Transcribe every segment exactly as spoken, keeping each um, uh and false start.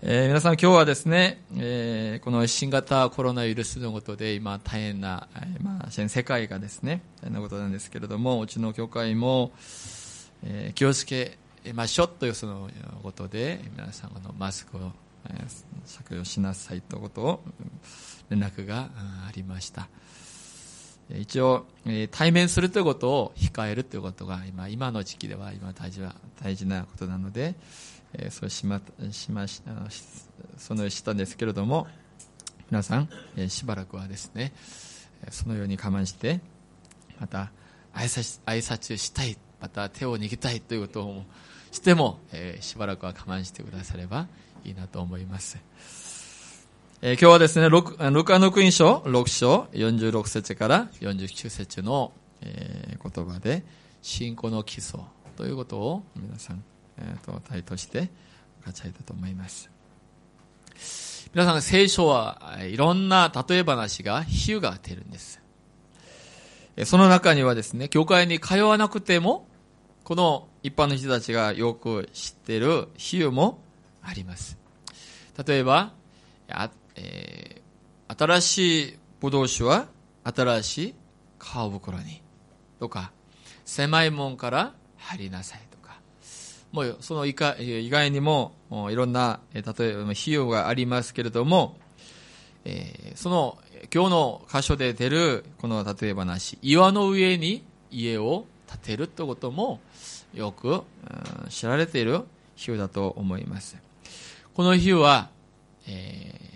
えー、皆さん今日はですね、えー、この新型コロナウイルスのことで今大変な、まあ、全世界がですね、大変なことなんですけれども、うちの教会も、えー、気をつけましょうというそのことで、皆さんのマスクを、えー、着用しなさいということを連絡がありました。一応、えー、対面するということを控えるということが今、今の時期では今大事は、大事なことなので、えー、そうしま、しまし、そのようにしたんですけれども、皆さん、えー、しばらくはですね、そのように我慢して、また挨拶、挨拶したい、また手を握りたいということをしても、えー、しばらくは我慢してくださればいいなと思います。えー、今日はですね、ルカの福音書ろく章よんじゅうろく節からよんじゅうきゅう節の、えー、言葉で、信仰の基礎ということを皆さん、えー、と題として分かち合いたいと思います。皆さん、聖書はいろんな例え話が比喩が出るんです。その中にはですね、教会に通わなくてもこの一般の人たちがよく知っている比喩もあります。例えば、あえー、新しいブドウ酒は新しい皮袋にとか、狭い門から入りなさいとか、もうその以外にもいろんな例えば比喩がありますけれども、えー、その今日の箇所で出るこの例え話、岩の上に家を建てるということもよく、うん、知られている比喩だと思います。この比喩は、えー、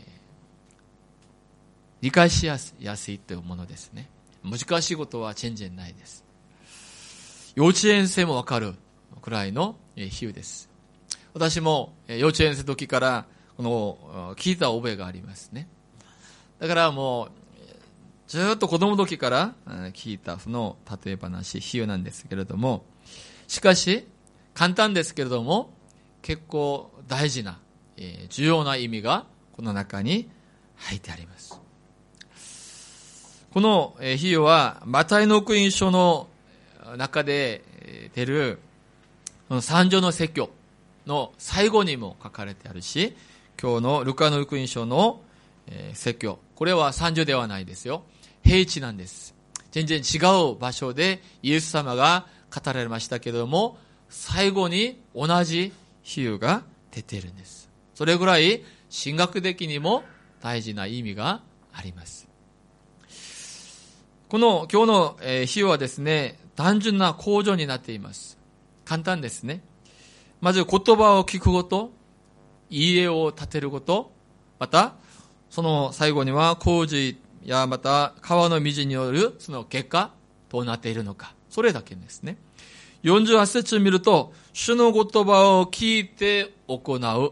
理解しやすいというものですね。難しいことは全然ないです。幼稚園生もわかるくらいの比喩です。私も幼稚園生の時からこの聞いた覚えがありますね。だからもうずっと子供の時から聞いたその例え話、比喩なんですけれども、しかし簡単ですけれども結構大事な、えー、重要な意味がこの中に入ってあります。この比喩はマタイの福音書の中で出る三条の説教の最後にも書かれてあるし、今日のルカの福音書の説教、これは三条ではないですよ。平地なんです。全然違う場所でイエス様が語られましたけれども、最後に同じ比喩が出ているんです。それぐらい神学的にも大事な意味があります。この今日の比喩はですね、単純な口上になっています。簡単ですね。まず言葉を聞くこと、家を建てること、またその最後には洪水やまた川の水によるその結果どうなっているのか、それだけですね。よんじゅうはち節を見ると、主の言葉を聞いて行う。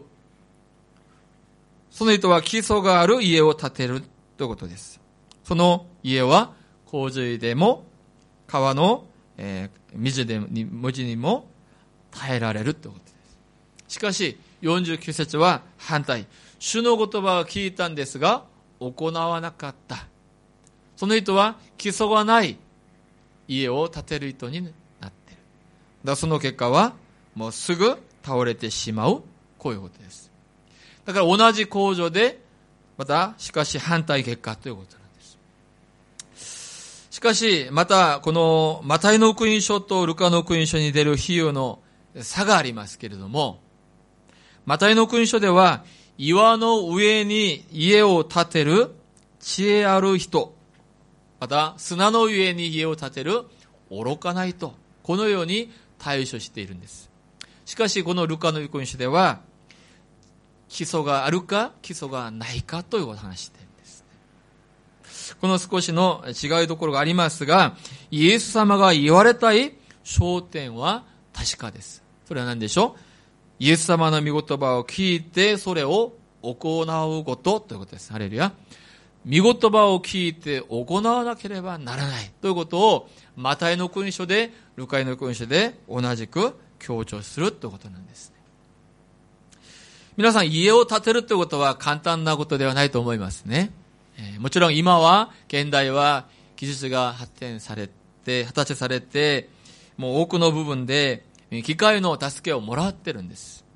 その人は基礎がある家を建てるということです。その家は洪水でも川の、えー、水で文字にも耐えられるということです。しかしよんじゅうきゅう節は反対。主の言葉を聞いたんですが行わなかった。その人は基礎がない家を建てる人になっている。だからその結果はもうすぐ倒れてしまう、こういうことです。だから同じ工場でまたしかし反対結果ということなんです。しかしまたこのマタイの福音書とルカの福音書に出る比喩の差がありますけれども、マタイの福音書では岩の上に家を建てる知恵ある人、また砂の上に家を建てる愚かな人、このように対処しているんです。しかしこのルカの福音書では基礎があるか基礎がないかというお話しているんです。この少しの違いどころがありますが、イエス様が言われたい焦点は確かです。それは何でしょう。イエス様の御言葉を聞いてそれを行うことということです。ハレルヤ。御言葉を聞いて行わなければならないということをマタイの福音書でルカの福音書で同じく強調するということなんですね。皆さん、家を建てるということは簡単なことではないと思いますね。えー、もちろん今は現代は技術が発展されて発達されて、もう多くの部分で機械の助けをもらってるんです。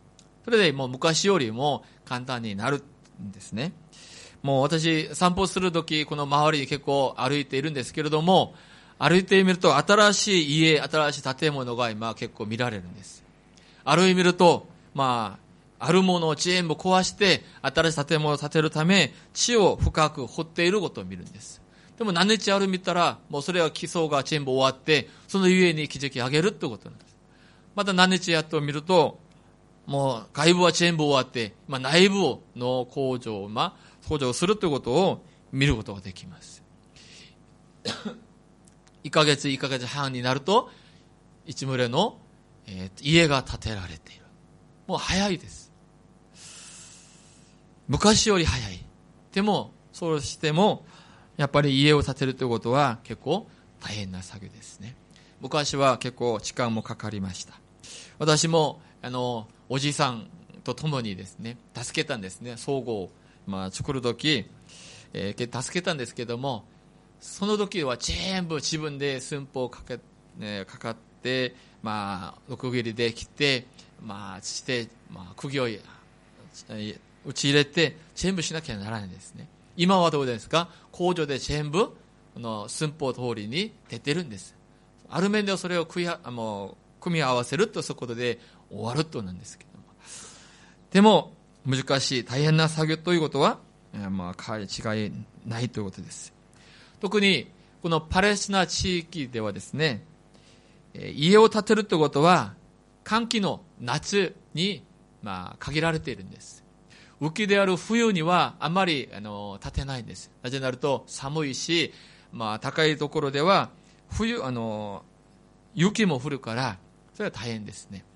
それでもう昔よりも簡単になるんですね。もう私散歩するときこの周りに結構歩いているんですけれども、歩いてみると新しい家、新しい建物が今結構見られるんです。歩いてみると、まあ、あるものを全部壊して新しい建物を建てるため地を深く掘っていることを見るんです。でも何日歩いたらもうそれは基礎が全部終わってその上に築き上げるってことなんです。また何日やっと見るともう外部は全部終わって、まあ、内部の工場を、まあ、工場をするということを見ることができます。いっかげついっかげつはんになると一棟の、えー、家が建てられている。もう早いです。昔より早い。でもそうしてもやっぱり家を建てるということは結構大変な作業ですね。昔は結構時間もかかりました。私もあのおじさんと共にですね助けたんですね。倉庫を、まあ、作るとき、えー、助けたんですけども、その時は全部自分で寸法をかけ、ね、かかって、まあ、6切りで切って、まあ、して、まあ、釘を打ち入れて、全部しなきゃならないんですね。今はどうですか？工場で全部、の寸法通りに出てるんです。ある面ではそれを組み、あの、組み合わせると、そういうことで終わるとなんですけども。でも、難しい、大変な作業ということは、まあ、違いないということです。特にこのパレスチナ地域ではですね、家を建てるということは乾季の夏にまあ限られているんです。雨季である冬にはあまりあの建てないんです。なぜなると寒いし、まあ高いところでは冬あの雪も降るからそれは大変ですね。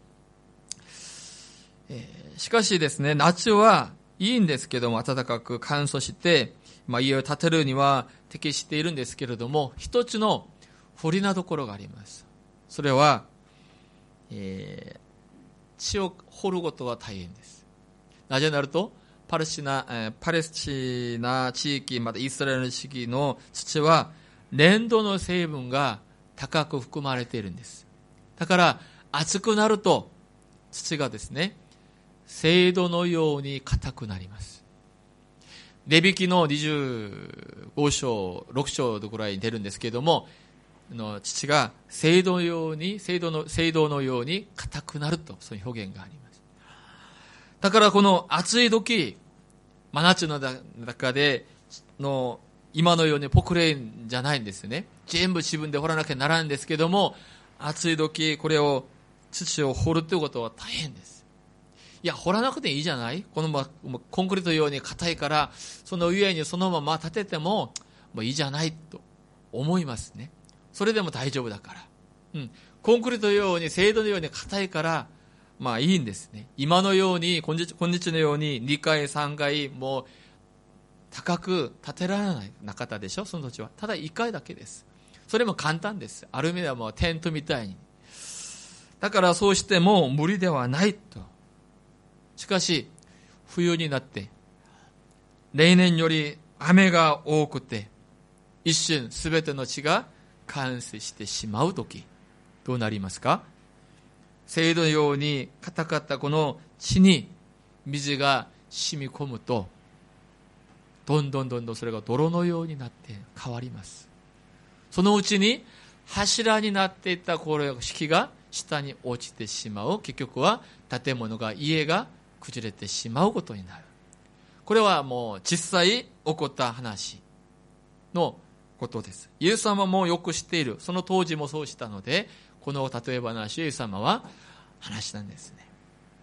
えー、しかしですね、夏はいいんですけども暖かく乾燥して、まあ、家を建てるには適しているんですけれども、一つの不利なところがあります。それは、えー、地を掘ることが大変です。なぜなるとパレスチナ、えー、パレスチナ地域、またイスラエル地域の土は粘土の成分が高く含まれているんです。だから熱くなると土がですね、青土のように硬くなります。レビ記のにじゅうご章、ろく章ぐらいに出るんですけれども、の土が青土のように、青土の、青土のように硬くなると、そういう表現があります。だからこの暑い時、真夏の中での今のようにポクレンじゃないんですよね。全部自分で掘らなきゃならないんですけども、暑い時これを土を掘るということは大変です。いや、掘らなくていいじゃない？このままコンクリートのように硬いから、その上にそのまま立てても、もういいじゃないと思いますね。それでも大丈夫だから。うん。コンクリートのように、青土のように硬いから、まあいいんですね。今のように、今日、今日のようににかい、さんがい、もう高く建てられないなかったでしょ、その土地は。ただいっかいだけです。それも簡単です。ある意味ではもうテントみたいに。だからそうしても無理ではないと。しかし、冬になって、例年より雨が多くて、一瞬すべての地が冠水してしまうとき、どうなりますか？青土のように硬かったこの地に水が染み込むと、どんどんどんどんそれが泥のようになって変わります。そのうちに柱になっていったこれ敷が下に落ちてしまう。結局は建物が、家が崩れてしまうことになる。これはもう実際起こった話のことです。イエス様もよく知っている。その当時もそうしたので、この例え話をイエス様は話したんですね。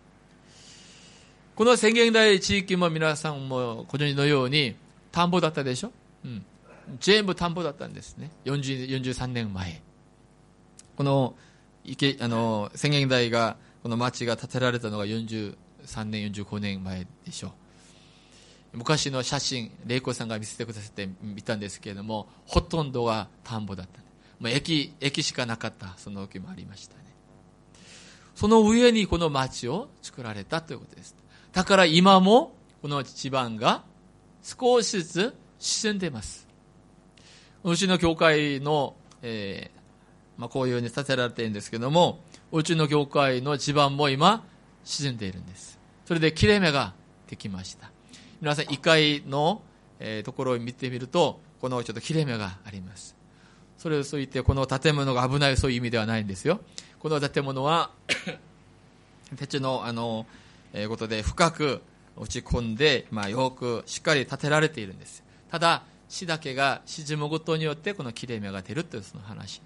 この宣言台地域も皆さんもご存知のように田んぼだったでしょ、うん、全部田んぼだったんですね。よんじゅう、よんじゅうさんねんまえ。この池、あの宣言台が、この町が建てられたのがよんじゅうさんねん、よんじゅうごねんまえでしょう。昔の写真、玲子さんが見せてくださって見たんですけれども、ほとんどが田んぼだった。もう駅、駅しかなかった、その時もありましたね。その上にこの町を作られたということです。だから今もこの地盤が少しずつ沈んでいます。うちの教会の、えーまあ、こういうように建てられているんですけども、うちの教会の地盤も今沈んでいるんです。 それで切れ目ができました。皆さんいっかいの、えー、ところを見てみると、このちょっと切れ目があります。それをそう言ってこの建物が危ない、そういう意味ではないんですよ。この建物は鉄のあの、えー、ことで深く落ち込んで、まあ、よくしっかり建てられているんです。ただ石だけが沈むことによってこの切れ目が出るというその話。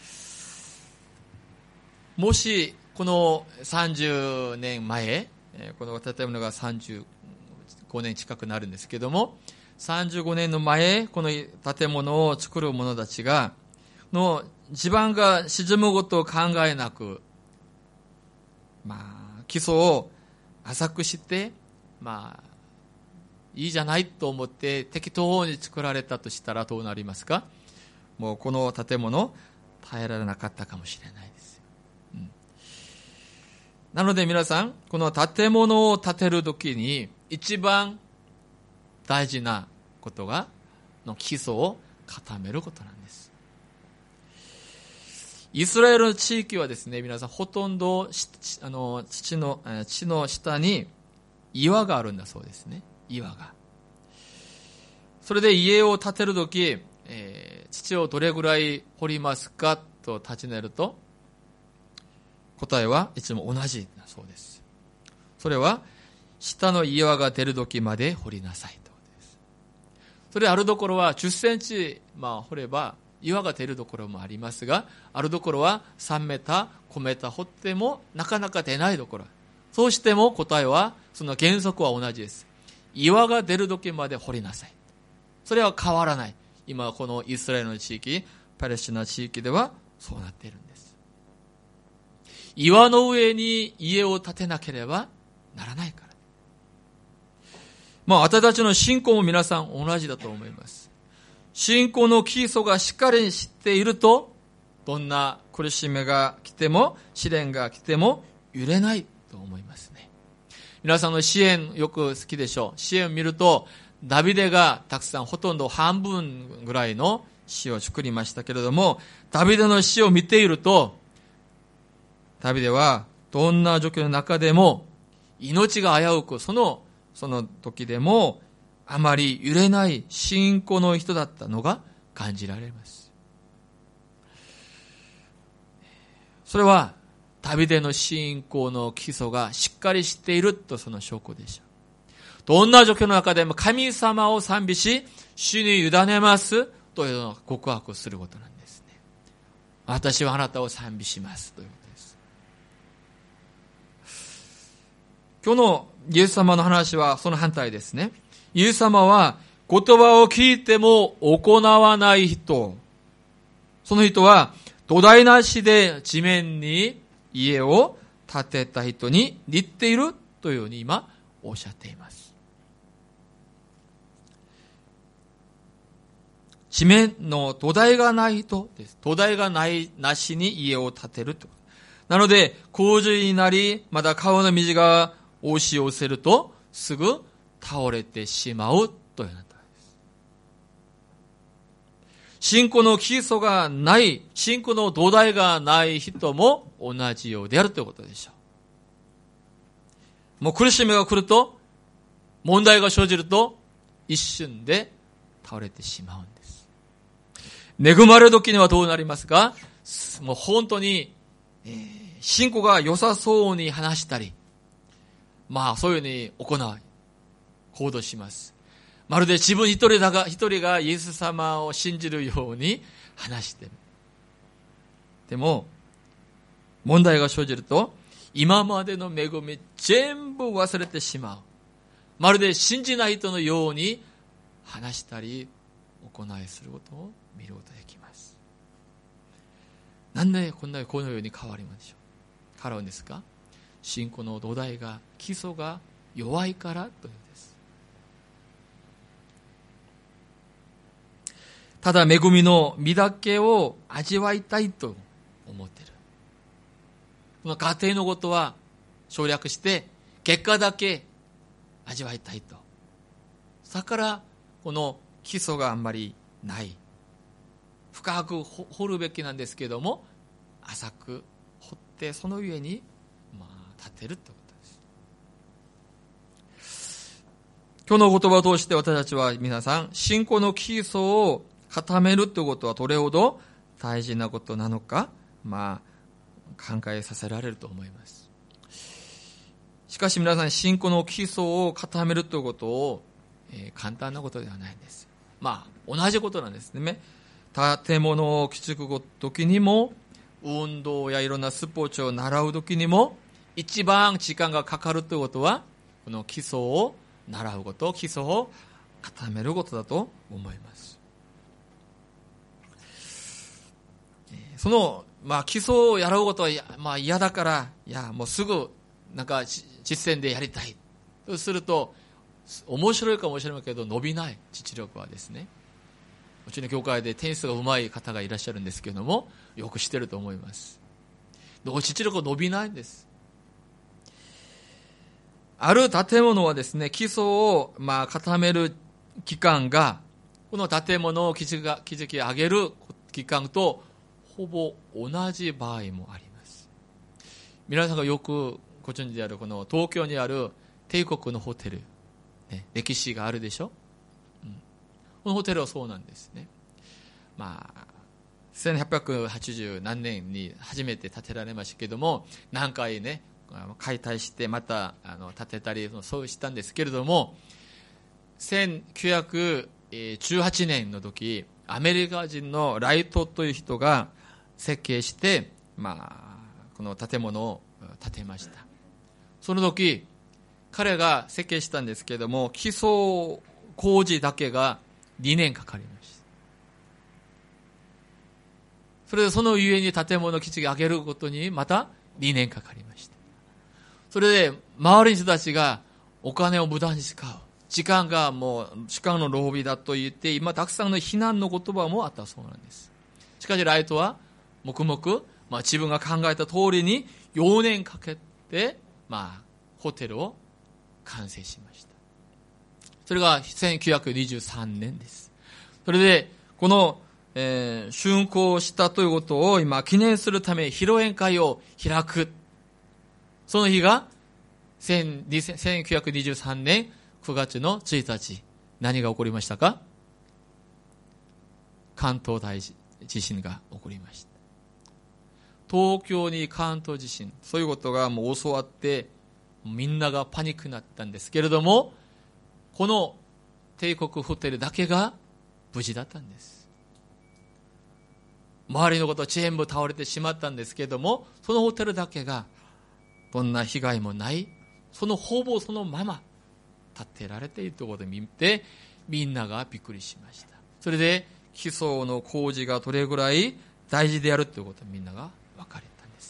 もしこのさんじゅうねんまえ、この建物がさんじゅうごねん近くなるんですけども、さんじゅうごねんの前、この建物を作る者たちがの地盤が沈むことを考えなく、まあ基礎を浅くして、まあいいじゃないと思って適当に作られたとしたらどうなりますか？もうこの建物耐えられなかったかもしれないです。うん、なので皆さん、この建物を建てるときに一番大事なことがの基礎を固めることなんです。イスラエルの地域はですね、皆さんほとんどあの地の地の下に岩があるんだそうですね。岩が。それで家を建てるとき、えー、土をどれぐらい掘りますかと尋ねると、答えはいつも同じだそうです。それは下の岩が出るときまで掘りなさいということです。それあるところはじゅっセンチ、まあ、掘れば岩が出るところもありますが、あるところはさんメーター、ごメーター掘ってもなかなか出ないところ。そうしても答えは、その原則は同じです。岩が出る時まで掘りなさい。それは変わらない。今このイスラエルの地域、パレスチナ地域ではそうなっているんです。岩の上に家を建てなければならないから。まあ、私たちの信仰も皆さん同じだと思います。信仰の基礎がしっかりしていると、どんな苦しみが来ても、試練が来ても揺れないと思いますね。皆さんの詩篇よく好きでしょう。詩篇を見ると、ダビデがたくさん、ほとんど半分ぐらいの詩を作りましたけれども、ダビデの詩を見ていると、ダビデはどんな状況の中でも命が危うく、そのその時でもあまり揺れない信仰の人だったのが感じられます。それはダビデの信仰の基礎がしっかりしているとその証拠でしょう。どんな状況の中でも神様を賛美し、主に委ねますというのを告白することなんですね。私はあなたを賛美しますということです。今日のイエス様の話はその反対ですね。イエス様は言葉を聞いても行わない人、その人は土台なしで地面に家を建てた人に似ているというように今おっしゃっています。地面の土台がない人です。土台がないなしに家を建てると。なので洪水になり、また川の水が押し寄せるとすぐ倒れてしまうというのです。信仰の基礎がない、信仰の土台がない人も同じようであるということでしょう。もう苦しみが来ると、問題が生じると一瞬で倒れてしまうんです。恵まれる時にはどうなりますか？もう本当に、えー、信仰が良さそうに話したり、まあそういうふうに行う、行動します。まるで自分一人だが、一人がイエス様を信じるように話している。でも、問題が生じると、今までの恵み全部忘れてしまう。まるで信じない人のように話したり、行いすることを見ることができます。なんでこんなこのように変わりましょう。変わるんですか？信仰の土台が、基礎が弱いからというのです。ただ恵みの実だけを味わいたいと思っている。この家庭のことは省略して結果だけ味わいたいと。だからこの基礎があんまりない。深く掘るべきなんですけども、浅く掘ってその上にまあ立てるということです。 今日の言葉を通して私たちは皆さん、信仰の基礎を固めるということはどれほど大事なことなのか、まあ、考えさせられると思います。しかし皆さん、信仰の基礎を固めるということを、えー、簡単なことではないんです。まあ、同じことなんですね。建物を築くときにも、運動やいろんなスポーツを習うときにも、一番時間がかかるということは、この基礎を習うこと、基礎を固めることだと思います。その、まあ、基礎をやることは、まあ、嫌だから、いや、もうすぐ、なんか、実践でやりたい。そうすると、面白いかもしれないけど、伸びない、実力はですね。うちの教会でテニスが上手い方がいらっしゃるんですけれども、よく知ってると思います。実力が伸びないんです。ある建物はですね、基礎をまあ固める期間が、この建物を築き上げる期間とほぼ同じ場合もあります。皆さんがよくご存知であるこの東京にある帝国のホテル、ね、歴史があるでしょ、うん、このホテルはそうなんですね。まあせんはっぴゃくはちじゅう何年に初めて建てられましたけども、何回ね解体してまたあの建てたりそうしたんですけれども、せんきゅうひゃくじゅうはちねんの時、アメリカ人のライトという人が設計して、まあ、この建物を建てました。その時彼が設計したんですけれども、基礎工事だけがにねんかかりました。それでそのゆえに建物を築き上げることにまたにねんかかりました。それで周りの人たちがお金を無駄に使う、時間がもう時間の浪費だと言って、今たくさんの非難の言葉もあったそうなんです。しかしライトは黙々、まあ、自分が考えた通りによねんかけて、まあ、ホテルを完成しました。それがせんきゅうひゃくにじゅうさんねんです。それでこのえー、竣工したということを今記念するため披露宴会を開く。その日がせんきゅうひゃくにじゅうさんねんくがつのついたち。何が起こりましたか？関東大地震が起こりました。東京に関東地震、そういうことがもう教わってみんながパニックになったんですけれども、この帝国ホテルだけが無事だったんです。周りのことは全部倒れてしまったんですけれども、そのホテルだけがどんな被害もない、そのほぼそのまま建てられているということを見て、みんながびっくりしました。それで基礎の工事がどれぐらい大事であるということをみんなが分かれたんです。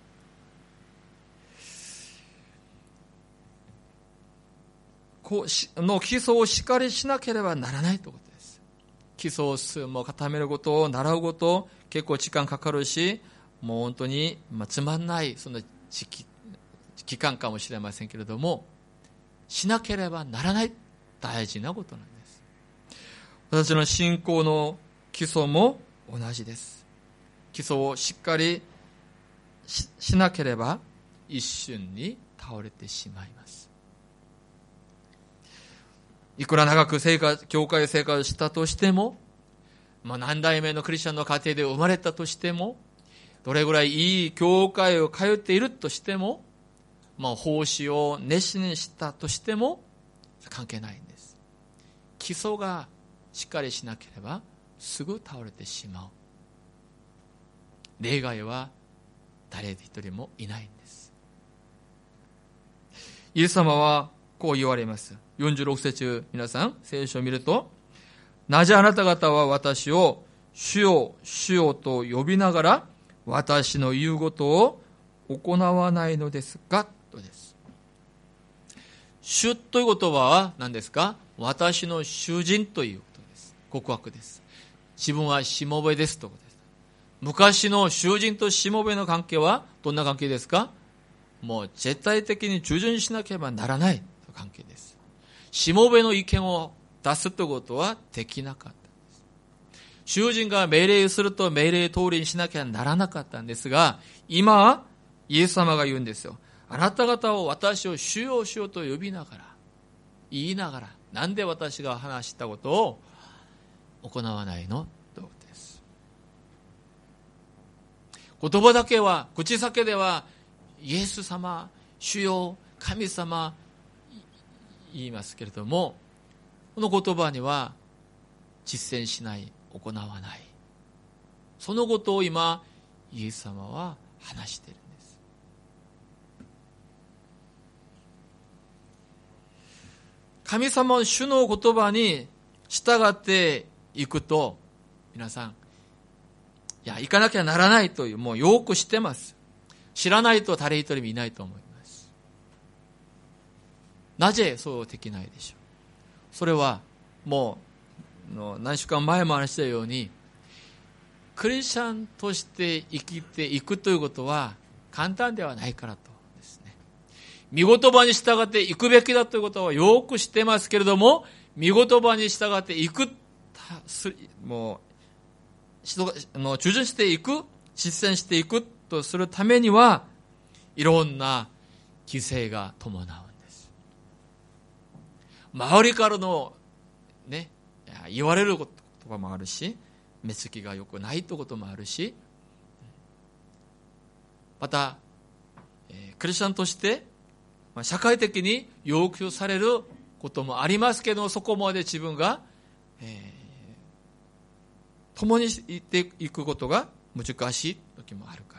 こうの基礎をしっかりしなければならないということです。基礎を固めることを習うこと、結構時間かかるし、もう本当に、まあ、つまんないその時期、期間かもしれませんけれども、しなければならない大事なことなんです。私の信仰の基礎も同じです。基礎をしっかり し, しなければ一瞬に倒れてしまいます。いくら長く生活、教会生活したとしても、まあ、何代目のクリスチャンの家庭で生まれたとしても、どれぐらいいい教会を通っているとしても、まあ、奉仕を熱心にしたとしても関係ないんです。基礎がしっかりしなければすぐ倒れてしまう。例外は誰一人もいないんです。イエス様はこう言われます。よんじゅうろく節、皆さん聖書を見ると、なぜあなた方は私を主よ主よと呼びながら私の言うことを行わないのですかとです。主という言葉は何ですか？私の主人ということです。告白です。自分はしもべですということです。昔の主人としもべの関係はどんな関係ですか？もう絶対的に従順しなければならない関係です。しもべの意見を出すということはできなかったんです。主人が命令すると命令通りにしなきゃならなかったんですが、今イエス様が言うんですよ。あなた方を私を主よ主よと呼びながら言いながら、なんで私が話したことを行わないのということです。言葉だけは、口先ではイエス様、主よ、神様言いますけれども、この言葉には実践しない、行わない、そのことを今イエス様は話しているんです。神様の主の言葉に従っていくと、皆さん、いや、行かなきゃならないという、もうよく知ってます。知らないと誰一人もいないと思います。なぜそうできないでしょう。それはもう何週間前も話したように、クリスチャンとして生きていくということは簡単ではないからとですね。御言葉に従っていくべきだということはよく知ってますけれども、御言葉に従っていく、もうの従順していく、実践していくとするためには、いろんな犠牲が伴うんです。周りからのね、言われることもあるし、目つきが良くないということもあるし、また、えー、クリスチャンとして、まあ、社会的に要求されることもありますけど、そこまで自分が、えー、共に行っていくことが難しい時もあるから。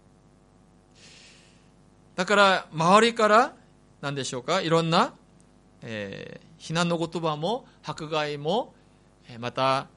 だから周りから何でしょうか、いろんな、えー、非難の言葉も迫害も、また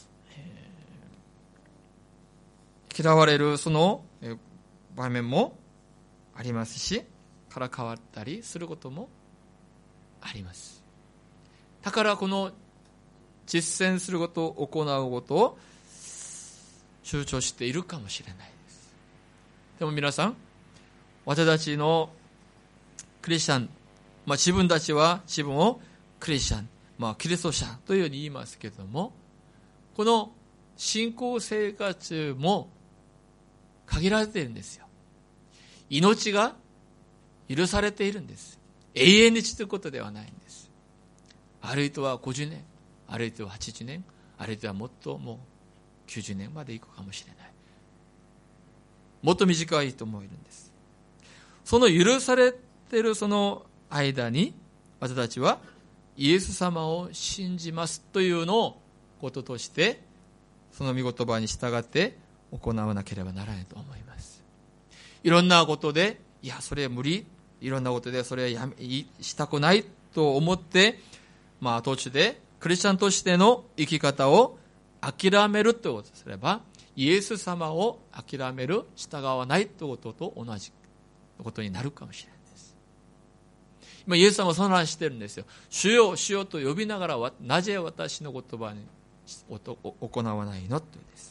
嫌われるその場面もありますし、からかわったりすることもあります。だからこの実践すること、行うことを躊躇しているかもしれないです。でも皆さん、私たちのクリスチャン、まあ、自分たちは自分をクリスチャン、まあ、キリスト者というように言いますけれども、この信仰生活も限られているんですよ。命が許されているんです。永遠に続くことではないんです。ある人はごじゅうねん、ある人ははちじゅうねん、ある人はもっともうきゅうじゅうねんまで行くかもしれない。もっと短い人もいるんです。その許されているその間に、私たちはイエス様を信じますというのをこととして、その御言葉に従って行わなければならないと思います。いろんなことで、いや、それは無理、いろんなことでそれはやめしたくないと思って、まあ途中でクリスチャンとしての生き方を諦めるということすれば、イエス様を諦める、従わないということと同じことになるかもしれないです。今イエス様はその話してるんですよ。主よ、主よと呼びながら、なぜ私の言葉に行わないのというです。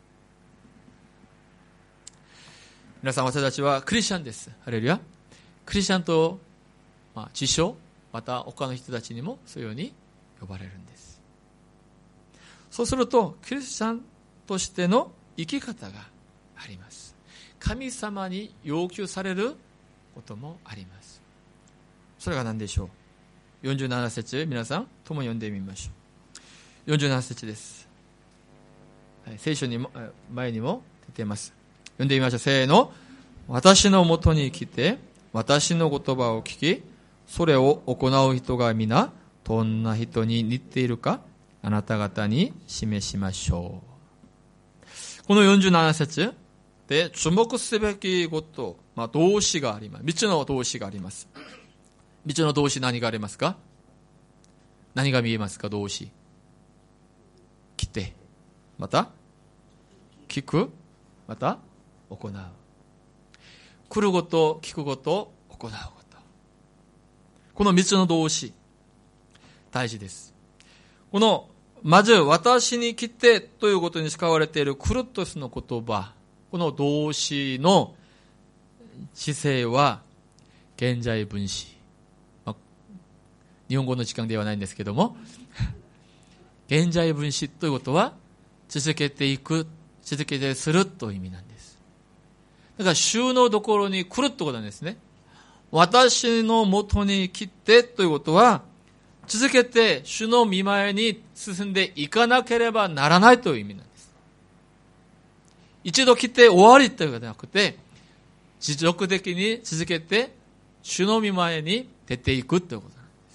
皆さん、私たちはクリスチャンです。ハレルヤ。クリスチャンと、まあ、自称、また他の人たちにもそういうように呼ばれるんです。そうすると、クリスチャンとしての生き方があります。神様に要求されることもあります。それが何でしょう。よんじゅうなな節、皆さん共に読んでみましょう。よんじゅうなな節です。はい、聖書にも前にも出ています。読んでみましょう。せーの。私のもとに来て私の言葉を聞き、それを行う人が皆どんな人に似ているか、あなた方に示しましょう。このよんじゅうなな節で注目すべきこと、まあ、動詞があります。みっつの動詞があります。みっつの動詞、何がありますか？何が見えますか？動詞。来て、また聞く、また行う。来ること、聞くこと、行うこと。このみっつの動詞、大事です。このまず私に来てということに使われているクルトスの言葉、この動詞の姿勢は現在分詞、まあ、日本語の時間ではないんですけども現在分詞ということは続けていく、続けてするという意味なんです。だから主のところに来るということなんですね。私のもとに来てということは、 続けて主の御前に進んでいかなければならないという意味なんです。一度来て終わりということではなくて、持続的に続けて主の御前に出ていくということなんです。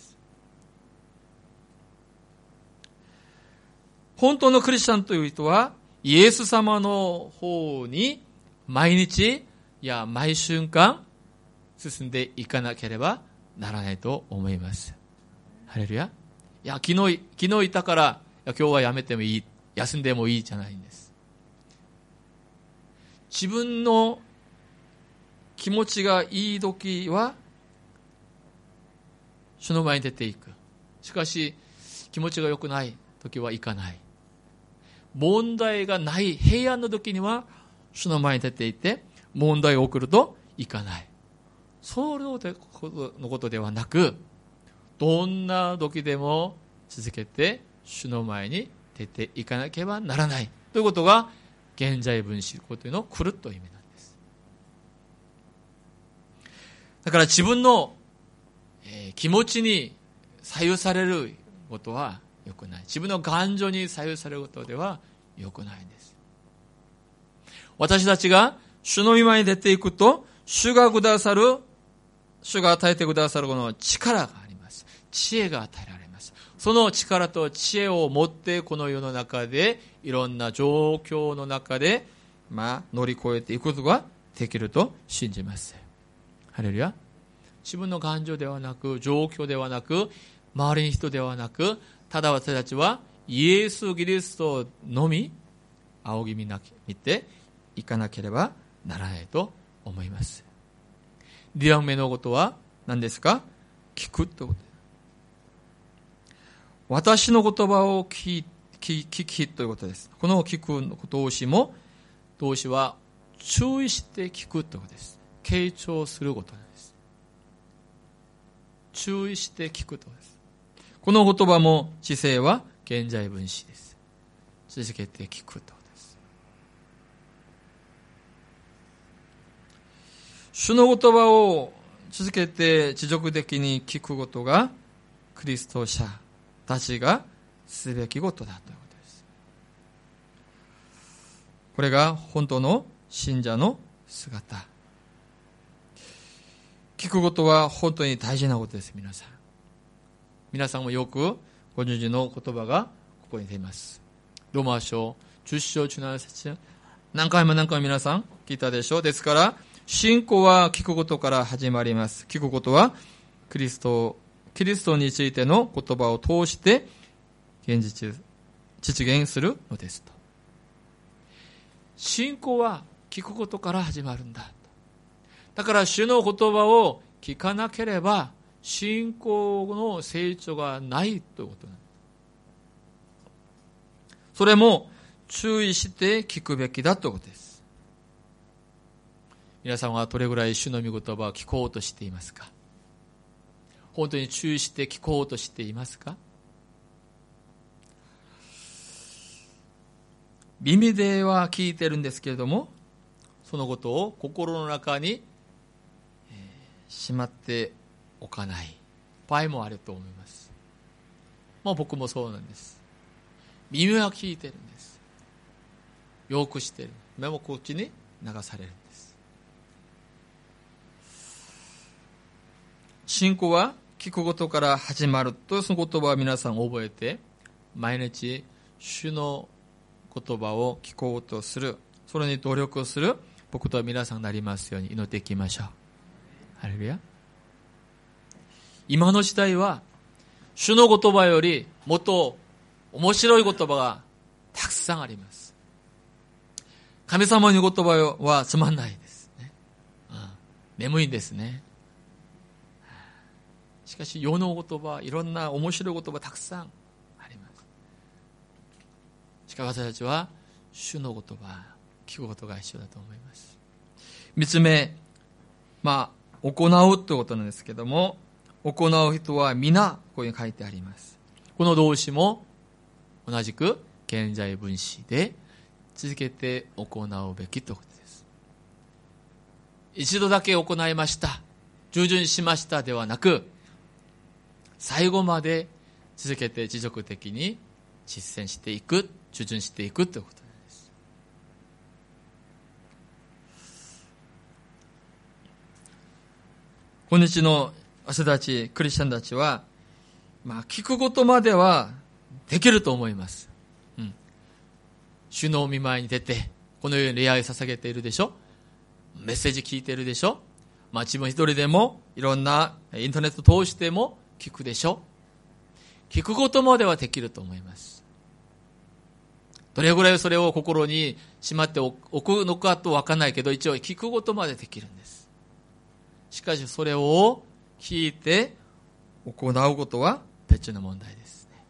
本当のクリスチャンという人は、イエス様の方に毎日、いや毎瞬間進んでいかなければならないと思います。ハレルヤ。いや、昨日、昨日いたから、いや今日はやめてもいい、休んでもいいじゃないんです。自分の気持ちがいい時は、主の前に出ていく。しかし、気持ちが良くない時は行かない。問題がない平安の時には、主の前に出ていて、問題が起こると行かない。そのことではなく、どんな時でも続けて主の前に出ていかなければならないということが現在分子というのを来るという意味なんです。だから自分の、えー、気持ちに左右されることは良くない。自分の感情に左右されることでは良くないんです。私たちが主の御前に出ていくと、主がくださる、主が与えてくださるこの力があります。知恵が与えられます。その力と知恵を持ってこの世の中でいろんな状況の中で、まあ、乗り越えていくことができると信じます。ハレルヤ。自分の感情ではなく、状況ではなく、周りの人ではなく、ただ私たちはイエス・キリストのみ仰ぎ見ていかなければならないと思います。にばんめのことは何ですか？聞くということです。私の言葉を聞き、聞きということです。この聞く動詞も、動詞は注意して聞くということです。傾聴することなんです。注意して聞くということです。この言葉も知性は現在分詞です。続けて聞くということです。主の言葉を続けて持続的に聞くことがクリスト者たちがすべきことだということです。これが本当の信者の姿。聞くことは本当に大事なことです。皆さん皆さんもよくご存知の言葉がここに出ます。ローマ書じゅっ章じゅうなな節、何回も何回も皆さん聞いたでしょう。ですから信仰は聞くことから始まります。聞くことはキリストキリストについての言葉を通して現実実現するのですと。信仰は聞くことから始まるんだと。だから主の言葉を聞かなければ信仰の成長がないということなんです。それも注意して聞くべきだということです。皆さんはどれぐらい主の御言葉を聞こうとしていますか？本当に注意して聞こうとしていますか？耳では聞いてるんですけれども、そのことを心の中に、えー、しまっておかない場合もあると思います。まあ僕もそうなんです。耳は聞いてるんです。よくしてる。目もこっちに流されるんです。信仰は聞くことから始まると、その言葉は皆さん覚えて、毎日主の言葉を聞こうとする、それに努力をする僕と皆さんになりますように祈っていきましょう。ハレルヤ。今の時代は主の言葉よりもっと面白い言葉がたくさんあります。神様の言葉はつまんないですね。うん、眠いんですね。しかし世の言葉、いろんな面白い言葉たくさんあります。しかし私たちは主の言葉、聞くことが必要だと思います。三つ目、まあ行うということなんですけども、行う人は皆こういうふうに書いてあります。この動詞も同じく現在分詞で続けて行うべきということです。一度だけ行いました、従順しましたではなく、最後まで続けて持続的に実践していく、従順していくということです。今日の私たちクリスチャンたちは、まあ聞くことまではできると思います。うん。主の御見舞いに出て、このように礼拝を捧げているでしょ。メッセージ聞いているでしょ。まあ自分一人でもいろんなインターネットを通しても聞くでしょ。聞くことまではできると思います。どれぐらいそれを心にしまっておくのかとわからないけど、一応聞くことまでできるんです。しかしそれを聞いて行うことは別の問題ですね。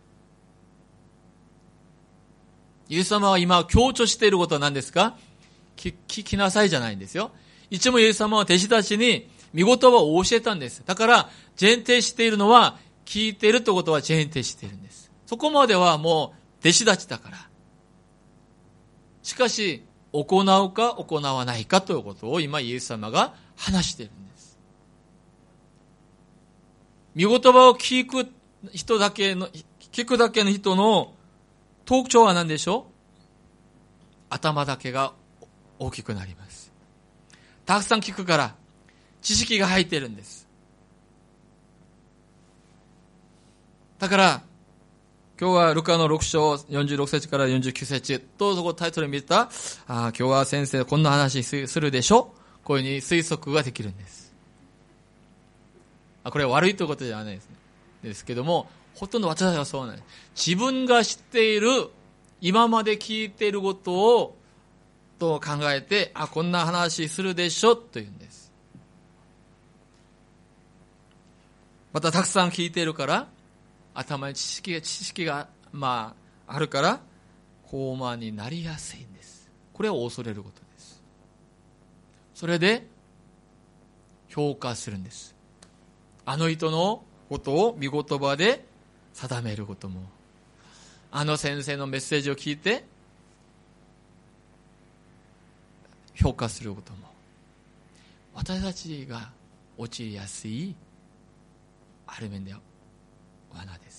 イエス様は今強調していることは何ですか？聞, 聞きなさいじゃないんですよ。一応イエス様は弟子たちに御言葉を教えたんです。だから前提しているのは、聞いているということは前提しているんです。そこまではもう弟子たちだから。しかし行うか行わないかということを今イエス様が話しているんです。御言葉を聞く人だけの聞くだけの人の特徴は何でしょう？頭だけが大きくなります。たくさん聞くから知識が入っているんです。だから今日はルカのろく章よんじゅうろく節からよんじゅうきゅう節とそこタイトル見た、あ今日は先生こんな話するでしょ、こういうふうに推測ができるんです。あこれは悪いということではないですね。ですけども、ほとんど私たちはそうなんです。自分が知っている今まで聞いていることをと考えて、あこんな話するでしょというんです。またたくさん聞いているから頭に知識が知識がまああるから高慢になりやすいんです。これは恐れることです。それで評価するんです。あの人のことを御言葉で定めることも、あの先生のメッセージを聞いて評価することも、私たちが陥りやすいある面では罠です。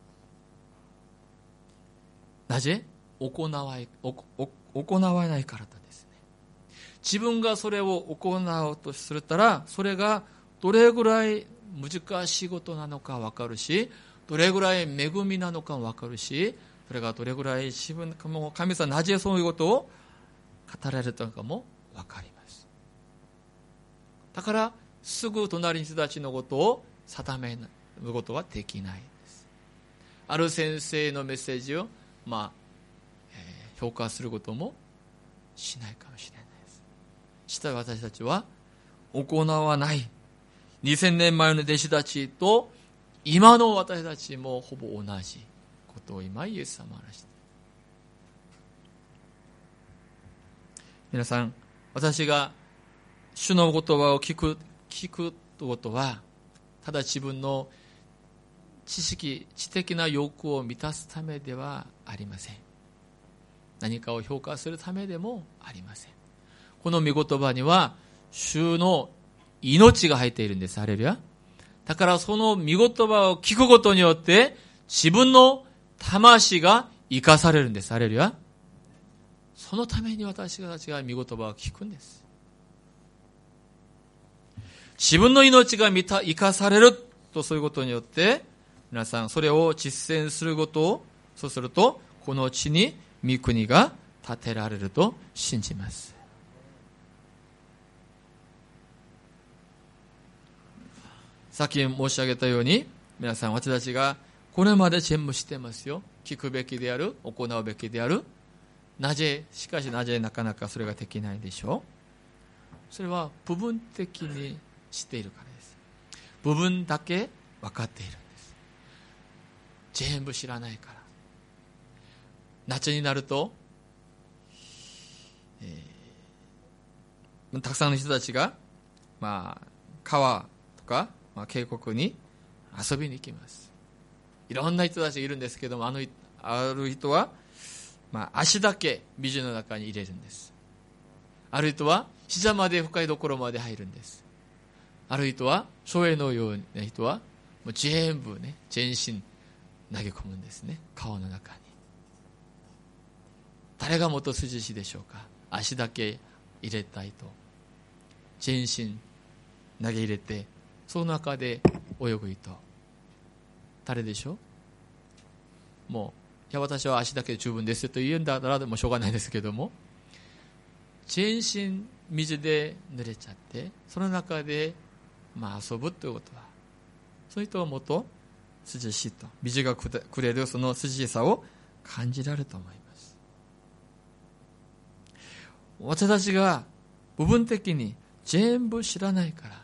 なぜ？行わい行わないからなんですね。自分がそれを行おうとするたら、それがどれぐらい難しいことなのか分かるし、どれぐらい恵みなのか分かるし、それがどれぐらい自分も神様なぜそういうことを語られたのかも分かります。だからすぐ隣の人たちのことを定めることはできないです。ある先生のメッセージを、まあえー、評価することもしないかもしれないです。したら私たちは行わないにせんねんまえの弟子たちと今の私たちもほぼ同じことを今イエス様は話している。皆さん、私が主の言葉を聞く聞くということは、ただ自分の知識知的な欲求を満たすためではありません。何かを評価するためでもありません。この御言葉には主の命が入っているんです。ハレルヤ。だからその御言葉を聞くことによって自分の魂が生かされるんです。ハレルヤ。そのために私たちが御言葉を聞くんです。自分の命が生かされると、そういうことによって皆さんそれを実践することを、そうするとこの地に御国が建てられると信じます。さっき申し上げたように、皆さん私たちがこれまで全部知ってますよ。聞くべきである、行うべきである。なぜ、しかしなぜなかなかそれができないでしょう。それは部分的に知っているからです。部分だけ分かっているんです。全部知らないから。夏になると、えー、たくさんの人たちが、まあ、川とか、まあ、渓谷に遊びに行きます。いろんな人たちがいるんですけども、あのある人は、まあ、足だけ水の中に入れるんです。ある人は膝まで深いところまで入るんです。ある人は、翔英のような人はもう全部ね、全身投げ込むんですね、川の中に。誰が元筋師でしょうか。足だけ入れたいと全身投げ入れて、その中で泳ぐ人、誰でしょう。もういや私は足だけで十分ですと言うんだったらもうしょうがないですけども、全身水で濡れちゃって、その中でまあ遊ぶということは、そういう人は元筋師と、水がくれるその筋さを感じられると思います。私たちが部分的に全部知らないから、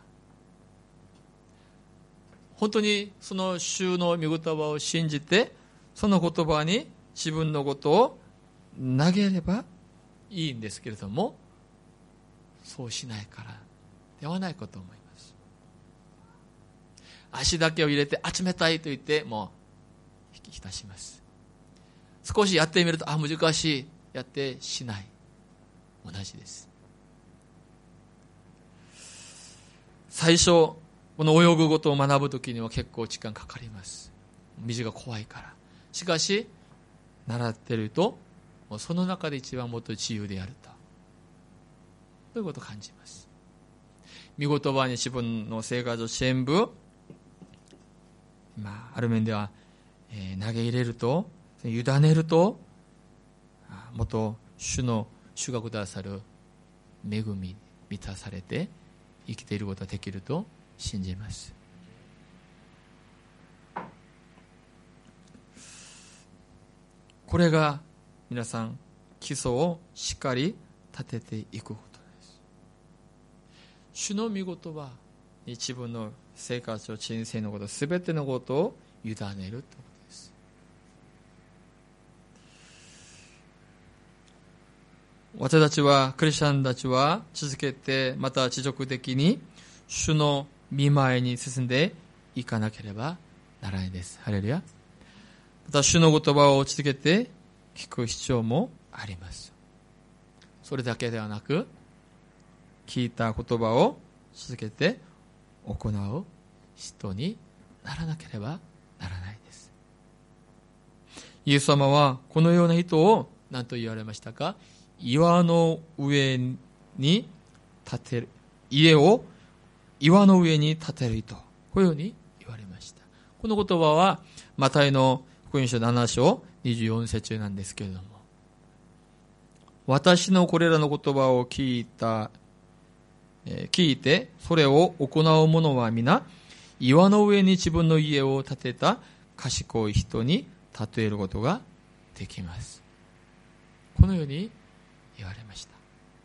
本当にその主の御言葉を信じて、その言葉に自分のことを投げればいいんですけれども、そうしないからではないかと思います。足だけを入れて集めたいと言ってもう引き浸します。少しやってみると、あ、難しい、やってしない、同じです。最初この泳ぐことを学ぶときには結構時間かかります。水が怖いから。しかし習っていると、もうその中で一番もっと自由であると、ということを感じます。御言葉に自分の生活を全部、まあ、ある面では、えー、投げ入れると、委ねると、もっと主の主がくださる恵みに満たされて生きていることができると信じます。これが皆さん基礎をしっかり立てていくことです。主の御言葉に自分の生活を、人生のこと、すべてのことを委ねるということです。私たちは、クリスチャンたちは続けて、また持続的に主の御前に進んでいかなければならないです。ハレルヤ。また主の言葉を続けて聞く必要もあります。それだけではなく、聞いた言葉を続けて行う人にならなければならないです。イエス様はこのような人を何と言われましたか。岩の上に建てる、家を岩の上に建てる人、こういうように言われました。この言葉はマタイの福音書なな章にじゅうよん節なんですけれども、私のこれらの言葉を聞いた、えー、聞いてそれを行う者は皆岩の上に自分の家を建てた賢い人に例えることができます。このように言われました。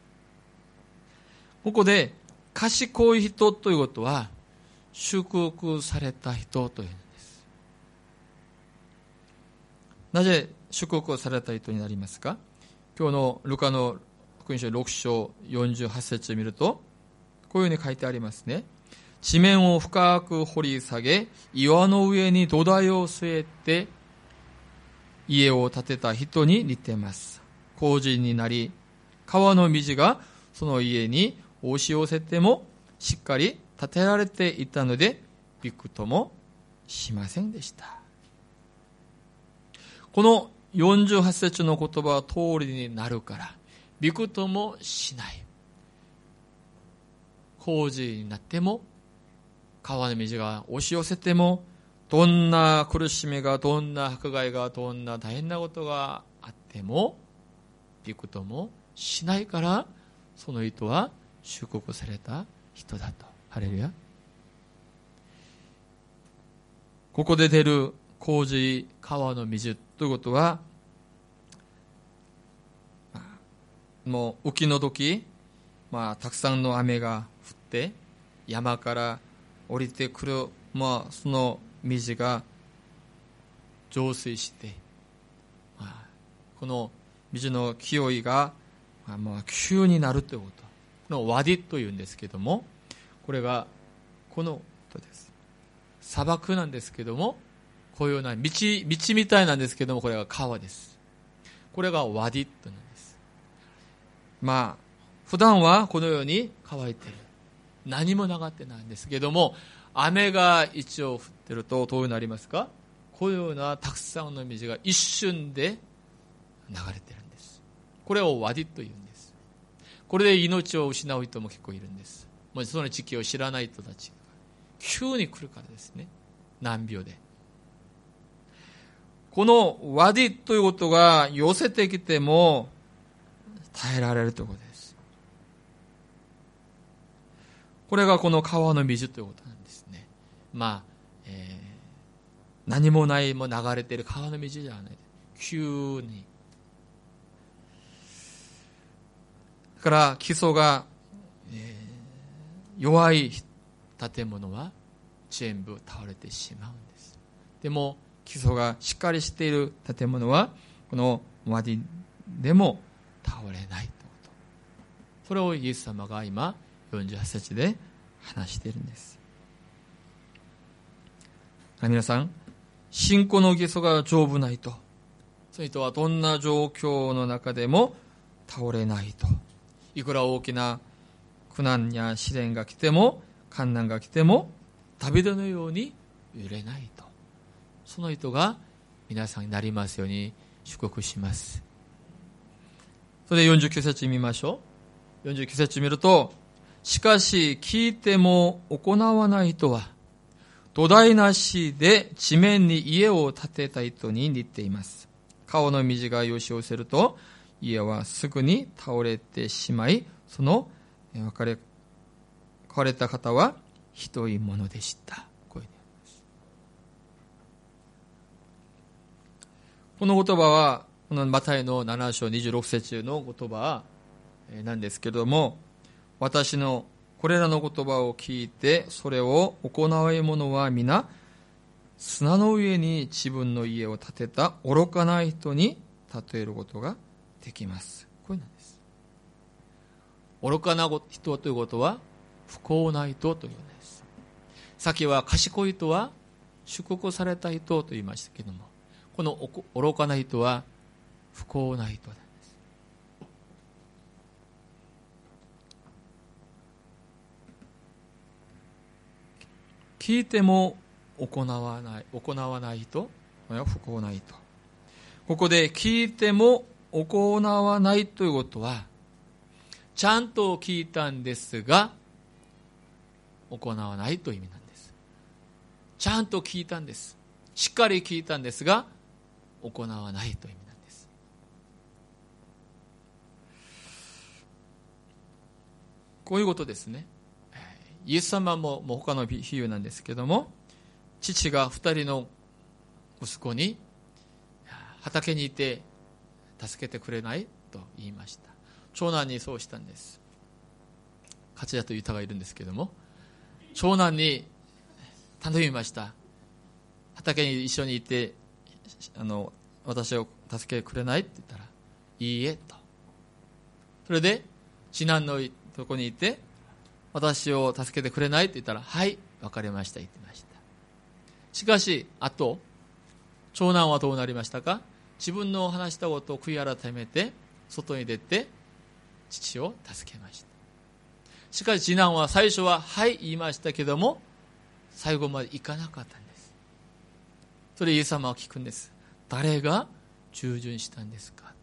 ここで賢い人ということは祝福された人というのです。なぜ祝福された人になりますか。今日のルカの福音書ろく章よんじゅうはち節を見ると、こういうふうに書いてありますね。地面を深く掘り下げ、岩の上に土台を据えて家を建てた人に似てます。工事になり、川の水がその家に押し寄せてもしっかり建てられていたのでびくともしませんでした。このよんじゅうはち節の言葉は通りになるからびくともしない。工事になっても川の水が押し寄せても、どんな苦しみが、どんな迫害が、どんな大変なことがあってもびくともしないから、その人は祝福された人だと。ハレルヤ。ここで出る洪水、川の水ということは、もう雨季の時、まあ、たくさんの雨が降って山から降りてくる、まあ、その水が増水して、まあ、この水の勢いが、まあ、急になるということ、このワディというんですけども、これがこのことです。砂漠なんですけども、こういうような道道みたいなんですけども、これが川です。これがワディとなんです。まあ普段はこのように乾いている、何も流ってないんですけども、雨が一応降ってるとどうなりますか。 こういうようなたくさんの水が一瞬で流れているんです。これをワディと言うんです。これで命を失う人も結構いるんです。もうその時期を知らない人たちが急に来るからですね。難病で。このワディということが寄せてきても耐えられるということです。これがこの川の水ということなんですね。まあ、えー、何もないもう流れている川の水じゃない。急に。だから基礎が、えー、弱い建物は全部倒れてしまうんです。でも基礎がしっかりしている建物はこのワディでも倒れないということ。それをイエス様が今よんじゅうはち節で話しているんです。皆さん、信仰の基礎が丈夫ないと、その人はどんな状況の中でも倒れないと。いくら大きな苦難や試練が来ても、患難が来ても、ダビデのように揺れないと。その人が皆さんになりますように祝福します。それでよんじゅうきゅう節見ましょう。よんじゅうきゅう節見ると、しかし聞いても行わない人は、土台なしで地面に家を建てた人に似ています。川の水が押し寄せると、家はすぐに倒れてしまい、その別れ、買われた方はひどいものでした。こういうこの言葉は、このマタイのなな章にじゅうろく節の言葉なんですけれども、私のこれらの言葉を聞いてそれを行わない者は皆砂の上に自分の家を建てた愚かな人に例えることができます。こういうのです。愚かな人ということは不幸な人ということです。先は賢い人は祝福された人と言いましたけれども、この愚かな人は不幸な人です。聞いても行わない、行わない人、不幸な人。ここで聞いても行わないということは、ちゃんと聞いたんですが、行わないという意味なんです。ちゃんと聞いたんです。しっかり聞いたんですが、行わないという意味なんです。こういうことですね。イエス様ももう他の比喩なんですけども、父が二人の息子に畑にいて助けてくれないと言いました。長男にそうしたんです。勝谷という歌がいるんですけども、長男に頼みました。畑に一緒にいてあの私を助けてくれないって言ったら、いいえと。それで次男のとこにいて、私を助けてくれないって言ったら、はい、わかりました言ってました。しかしあと長男はどうなりましたか。自分の話したことを悔い改めて外に出て父を助けました。しかし次男は最初ははい言いましたけども、最後までいかなかったんです。それでイエス様は聞くんです。誰が従順したんですか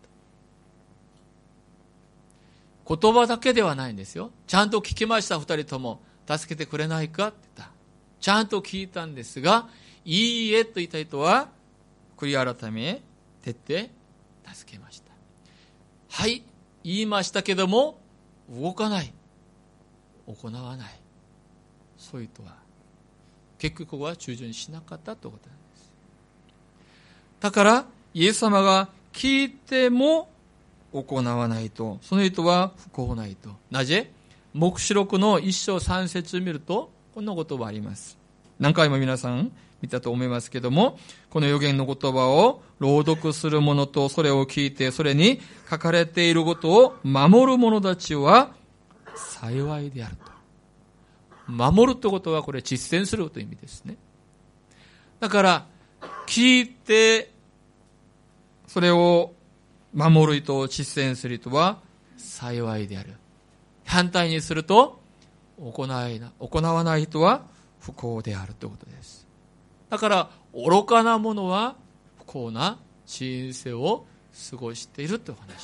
と。言葉だけではないんですよ。ちゃんと聞きました。二人とも助けてくれないかって言った。ちゃんと聞いたんですが、いいえと言った人は悔い改め徹底助けました。はい言いましたけども動かない、行わない、そういう人は結局は従順しなかったということなんです。だからイエス様が聞いても行わないと、その人は不幸な人。なぜ？黙示録の一章三節を見るとこんな言葉あります。何回も皆さん見たと思いますけども、この預言の言葉を朗読する者とそれを聞いてそれに書かれていることを守る者たちは幸いであると。守るということはこれ実践するという意味ですね。だから聞いてそれを守る人を実践する人は幸いである。反対にすると行わない、行わない人は不幸であるということです。 だから愚かな者は不幸な人生を過ごしているという話なんです。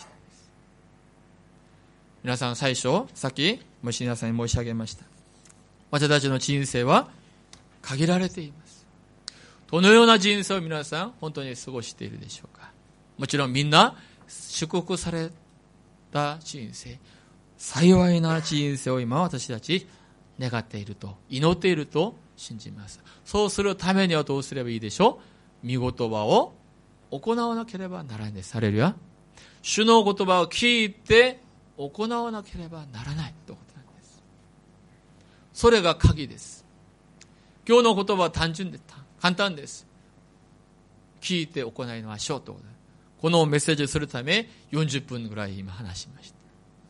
皆さん、最初さっきもし皆さんに申し上げました。私たちの人生は限られています。どのような人生を皆さん本当に過ごしているでしょうか。もちろんみんな祝福された人生、幸いな人生を今私たち願っていると、祈っていると信じます。そうするためにはどうすればいいでしょう。御言葉を行わなければならないんです。ハレルヤ。主の言葉を聞いて行わなければならないということなんです。それが鍵です。今日の言葉は単純で簡単です。聞いて行いましょうということです。このメッセージをするためよんじゅっぷんぐらい今話しました。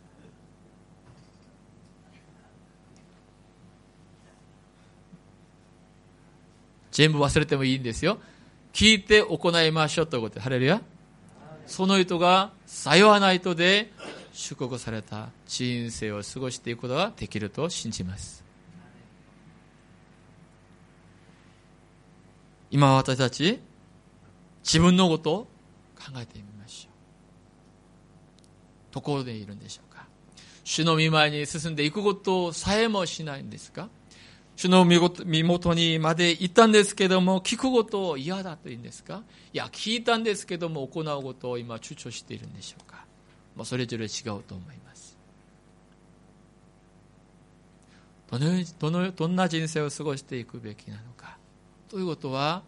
全部忘れてもいいんですよ。聞いて行いましょうということで、ハレルヤ。その人が幸いな人で祝福された人生を過ごしていくことができると信じます。今私たち自分のことを考えてみましょう。どこでいるんでしょうか。主の御前に進んでいくことさえもしないんですか。主の身元にまで行ったんですけども、聞くことを嫌だというんですか。いや、聞いたんですけども行うことを今躊躇しているんでしょうか。まあ、それぞれ違うと思います。どのどのどんな人生を過ごしていくべきなのかということは、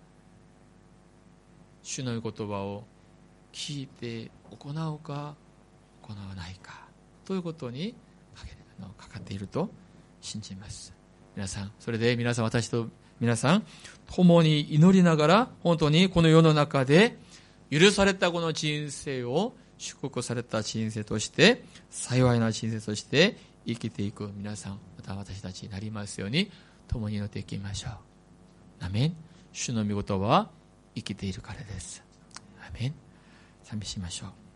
主の言葉を聞いて行うか行わないかということにかかっていると信じます。皆さん、それで皆さん、私と皆さん共に祈りながら、本当にこの世の中で許されたこの人生を祝福された人生として、幸いな人生として生きていく皆さん、また私たちになりますように共に祈っていきましょう。アメン。主の御言葉は生きているからです。アメン。賛美しましょう。